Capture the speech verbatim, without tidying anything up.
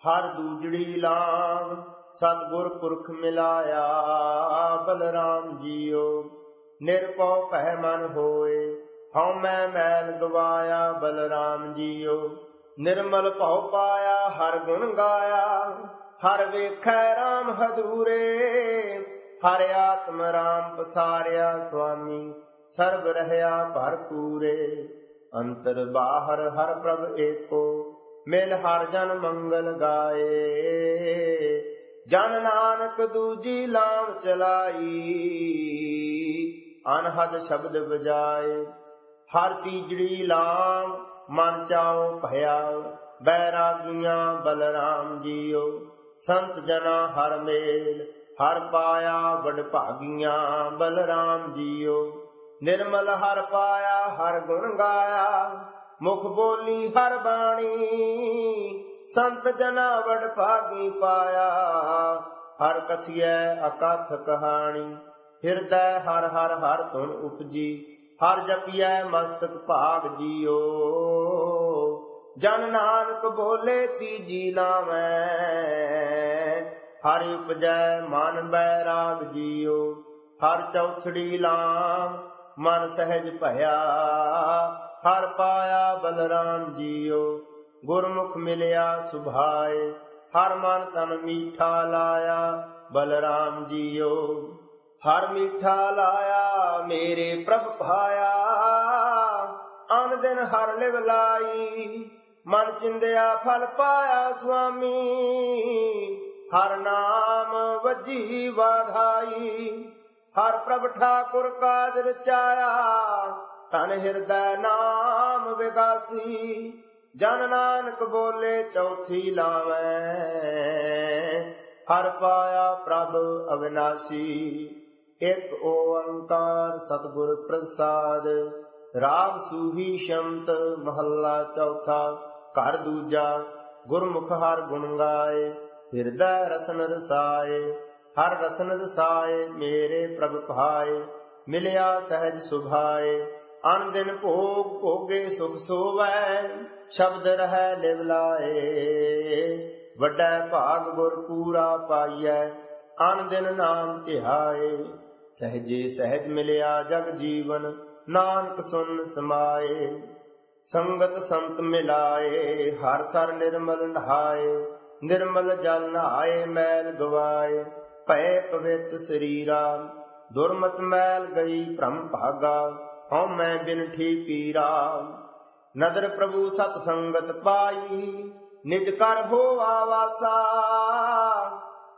ਹਰ ਦੂਜੜੀ ਲਾਮ ਸਤਿਗੁਰ ਪੁਰਖ ਮਿਲਾਇਆ। ਬਲਰਾਮ ਜੀਓ ਨਿਰਭਉ ਭੈ ਮਨ ਹੋਏ, ਹਉ ਮੈਂ ਮੈਲ ਗਵਾਇਆ। ਬਲਰਾਮ ਜੀਓ ਨਿਰਮਲ ਭਉ ਪਾਇਆ, ਹਰ ਗੁਣ ਗਾਇਆ। ਹਰ ਵੇਖੈ ਰਾਮ ਹਦੂਰੇ, ਹਰ ਆਤਮ ਰਾਮ ਪਸਾਰਿਆ। ਸੁਆਮੀ ਸਰਬ ਰਹਿਆ ਭਰਪੂਰੇ, ਅੰਤਰ ਬਾਹਰ ਹਰ ਪ੍ਰਭ ਏਕੋ। ਮਿਲ ਹਰ ਜਨ ਮੰਗਲ ਗਾਏ, ਜਨ ਨਾਨਕ ਦੂਜੀ ਲਾਮ ਚਲਾਈ। ਅਨਹਦ ਸ਼ਬਦ ਬਜਾਏ, ਹਰ ਤੀਜੜੀ ਲਾਮ ਮਨ ਚਾਉ ਭਇਆ। ਬੈਰਾਗੀਆਂ ਬਲਰਾਮ ਜੀਓ ਸੰਤ ਜਨਾ ਹਰ ਮੇਲ, ਹਰ ਪਾਇਆ ਵਡ ਭਾਗੀਆਂ। ਬਲਰਾਮ ਜੀਓ ਨਿਰਮਲ ਹਰ ਪਾਇਆ, ਹਰ ਗੁਣ ਗਾਇਆ। ਮੁਖ ਬੋਲੀ ਹਰ ਬਾਣੀ, ਸੰਤ ਜਨਾ ਵਡ ਭਾਗੀ ਪਾਇਆ। ਹਰ ਕਥਿਐ ਅਕਥ ਕਹਾਣੀ, ਹਿਰਦੈ ਹਰ ਹਰ ਹਰ ਧੁਨ ਉਪਜੀ। ਹਰ ਜਪੀਐ ਮਸਤਕ ਭਾਗ ਜੀਓ, ਜਨ ਨਾਨਕ ਬੋਲੇ ਤੀਜੀ ਲਾਵੈ। ਹਰ ਉਪਜੈ ਮਨ ਬੈਰਾਗ ਜੀਓ, ਹਰ ਚੌਥੜੀ ਲਾਮ ਮਨ ਸਹਿਜ ਭਇਆ। ਹਰ ਪਾਇਆ ਬਲਰਾਮ ਜੀਓ, ਗੁਰਮੁਖ ਮਿਲਿਆ ਸੁਭਾਏ। ਹਰ ਮਨ ਤਨ ਮੀਠਾ ਲਾਇਆ। ਬਲਰਾਮ ਜੀਓ ਹਰ ਮੀਠਾ ਲਾਇਆ, ਮੇਰੇ ਪ੍ਰਭ ਭਾਇਆ। ਅਨ ਦਿਨ ਹਰ ਲਿਵ ਲਾਈ, ਮਨ ਚਿੰਦਿਆ ਫਲ ਪਾਇਆ। ਸੁਆਮੀ ਹਰ ਨਾਮ ਵਜੀ ਵਾਧਾਈ, ਹਰ ਪ੍ਰਭ ਠਾਕੁਰ ਕਾਜ ਰਚਾਇਆ। ਤਨ ਹਿਰਦੈ ਨਾਮ ਵਿਗਾਸੀ, ਜਨ ਨਾਨਕ ਬੋਲੇ ਚੌਥੀ ਲਾਵੈ। ਹਰ ਪਾਇਆ ਪ੍ਰਭ ਅਵਿਨਾਸੀ, ਇਕ ਓੰਕਾਰ ਸਤਿਗੁਰ ਪ੍ਰਸਾਦ। ਰਾਗ ਸੂਹੀ ਸ਼ਮਤ ਮਹੱਲਾ ਚੌਥਾ। ਘਰ ਦੂਜਾ ਗੁਰਮੁਖ ਹਰ ਗੁਣ ਗਾਏ, ਹਿਰਦੈ ਰਸਨ ਰਸਾਏ। ਹਰ ਰਸਨ ਰਸਾਏ ਮੇਰੇ ਪ੍ਰਭ ਭਾਏ, ਮਿਲਿਆ ਸਹਿਜ ਸੁਭਾਏ। ਅਨ ਦਿਨ ਭੋਗ ਭੋਗੇ ਸੁਖ ਸੋਵੈ, ਸ਼ਬਦ ਰਹਿ ਲਿਵ ਲਾਏ। ਵੱਡਾ ਭਾਗ ਗੁਰ ਪੂਰਾ ਪਾਈਐ, ਅਨ ਦਿਨ ਨਾਮ ਧਿਆਏ। ਸਹਿਜੇ ਸਹਿਜ ਮਿਲਿਆ ਜਗ ਜੀਵਨ, ਨਾਨਕ ਸੁਨ ਸਮਾਏ। ਸੰਗਤ ਸੰਤ ਮਿਲਾਏ, ਹਰ ਸਰ ਨਿਰਮਲ ਨਹਾਏ। ਨਿਰਮਲ ਜਲ ਨਹਾਏ ਮੈਲ ਗਵਾਏ, ਭਏ ਪਵਿੱਤ ਸਰੀਰਾ। ਦੁਰਮਤ ਮੈਲ ਗਈ ਭ੍ਰਮ ਭਾਗਾ, ਹਉ ਮੈਂ ਬਿਨਠੀ ਪੀਰਾ। ਨਦਰ ਪ੍ਰਭੂ ਸਤ ਸੰਗਤ ਪਾਈ, ਨਿਜ ਕਰ ਹੋਆ ਵਾਸਾ।